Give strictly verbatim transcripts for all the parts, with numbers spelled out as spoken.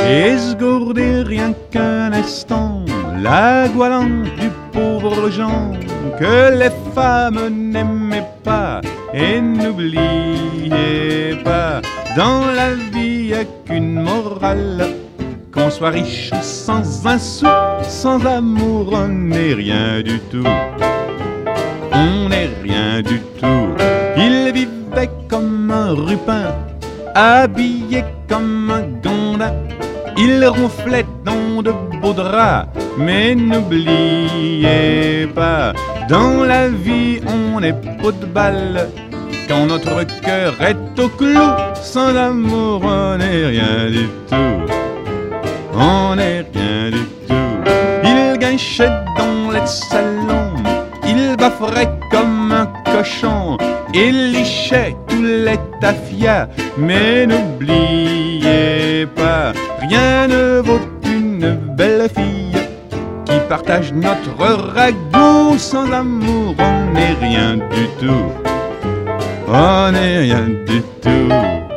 esgourder rien qu'un instant la goualante du pauvre Jean que les femmes n'aimaient pas. Et n'oubliez pas, dans la vie y a qu'une morale, qu'on soit riche sans un sou, sans amour on n'est rien du tout. On n'est rien du tout. Il vivait comme un rupin, habillé comme un gandin. Il ronflait dans de beaux draps, mais n'oubliez pas, dans la vie on n'est pas de balle. Quand notre cœur est au clou, sans amour on n'est rien du tout. On n'est rien du tout. Il guinchait dans les salons, il bafferait comme un cochon, il lichait tous les tafias, mais n'oubliez pas, rien ne vaut une belle fille qui partage notre ragoût. Sans amour on n'est rien du tout. On n'est rien du tout.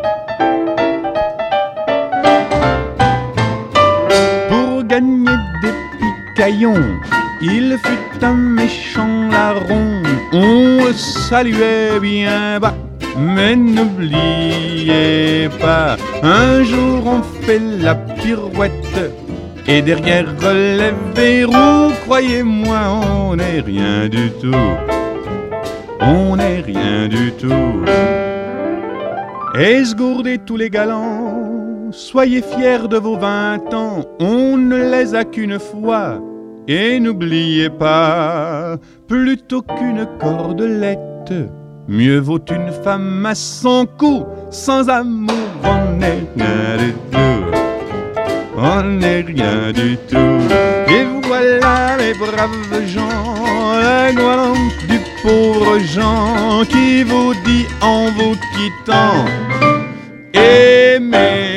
Pour gagner des picaillons, il fut un méchant larron. On le saluait bien bas, mais n'oubliez pas, un jour on fait la pirouette, et derrière les verrous, croyez-moi, on n'est rien du tout. On n'est rien du tout. Esgourdez tous les galants, soyez fiers de vos vingt ans, on ne les a qu'une fois. Et n'oubliez pas, plutôt qu'une cordelette, mieux vaut une femme à son cou. Sans amour on n'est rien du tout. On n'est rien du tout. Et voilà mes braves gens, la goualante du pauvre Jean qui vous dit en vous quittant: aimez